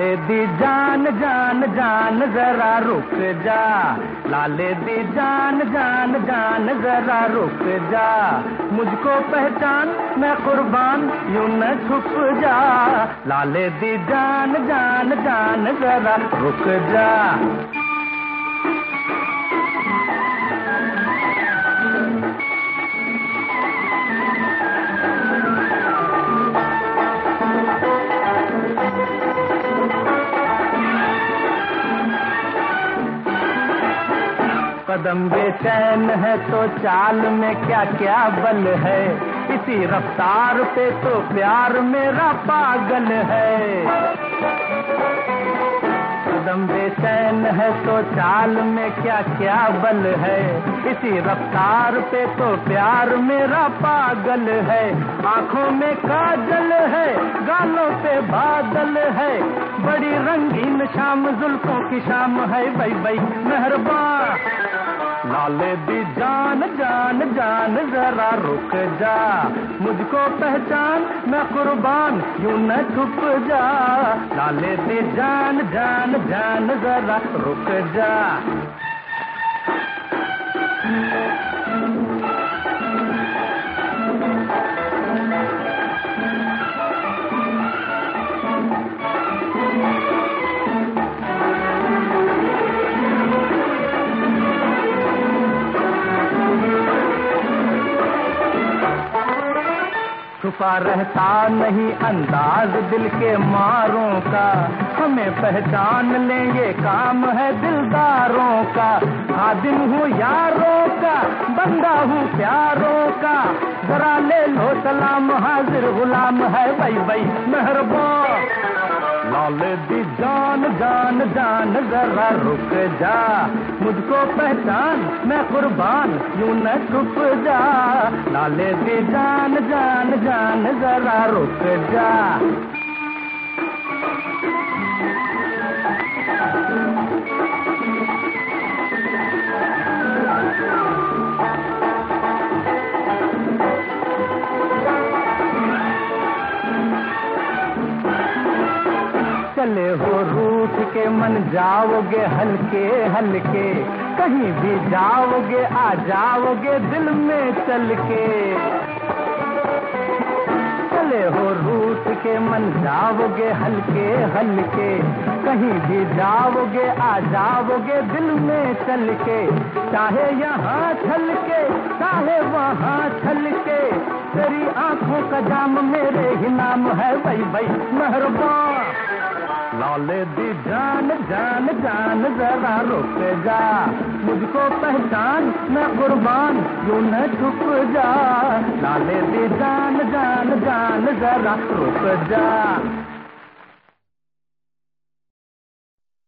लाले दी जान जान जान जरा रुक जा, लाले दी जान जान जान जरा रुक जा, मुझको पहचान मैं कुर्बान यूं न छुप जा, लाले दी जान जान जान जरा रुक जा। कदम बेचैन है तो चाल में क्या क्या बल है, इसी रफ्तार पे तो प्यार मेरा पागल है। कदम बेचैन है तो चाल में क्या क्या बल है, इसी रफ्तार पे तो प्यार मेरा पागल है। आंखों में काजल है, गालों पे बादल है, बड़ी रंगीन शाम जुल्फों की शाम है, भाई भाई मेहरबान। लाले दी जान जान जान जरा रुक जा, मुझको पहचान मैं कुर्बान यूं न छुप जा, लाले दी जान जान जान जरा रुक जा। छुपा रहता नहीं अंदाज दिल के मारों का, हमें पहचान लेंगे काम है दिलदारों का। खादिम हूँ यारों का, बंदा हूँ प्यारों का, जरा ले लो सलाम हाजिर गुलाम है, भाई भाई मेहरबान। लाले दी जान जान जान जरा रुक जा, मुझको पहचान मैं कुर्बान यूं न छुप जा, लाले दी जान जान जान जरा रुक जा। चले हो रूठ के मन जाओगे हल्के हल्के, कहीं भी जाओगे आ जाओगे दिल में चल के। चले हो रूठ के मन जाओगे हल्के हल्के, कहीं भी जाओगे आ जाओगे दिल में चल के। चाहे यहाँ छल के चाहे वहाँ छल के, तेरी आंखों का जाम मेरे ही नाम है, भाई भाई मेहरबान। लाले दी जान जान जान जरा रुक जा, मुझको पहचान मैं कुर्बान यूं न छुप जा, लाले दी जान जान जान जरा रुक जा।